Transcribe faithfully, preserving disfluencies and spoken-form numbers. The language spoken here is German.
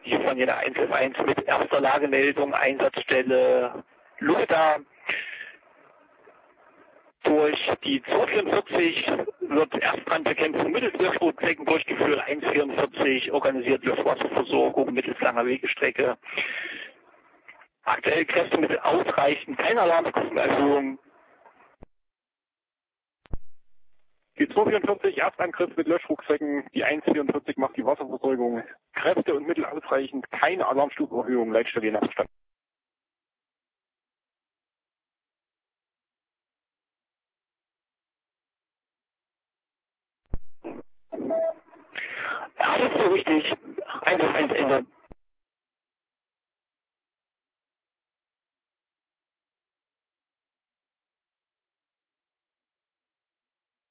hier von jeder eins elf eins mit erster Lagemeldung, Einsatzstelle Luftda. Durch die zweihundertvierundvierzig wird Erstbrandbekämpfung mittels Löschrotflecken durchgeführt, eins vierundvierzig organisiert Löschwasserversorgung mittels langer Wegestrecke. Aktuell Kräftemittel ausreichend, keine Alarmstufenerhöhung. Die zweihundertvierundvierzig Erstangriff mit Löschrucksäcken, die eins vierundvierzig macht die Wasserversorgung. Kräfte und Mittel ausreichend, keine Alarmstufenerhöhung, Leitstelle Nachstand. Alles so richtig. eins auf eins Ende.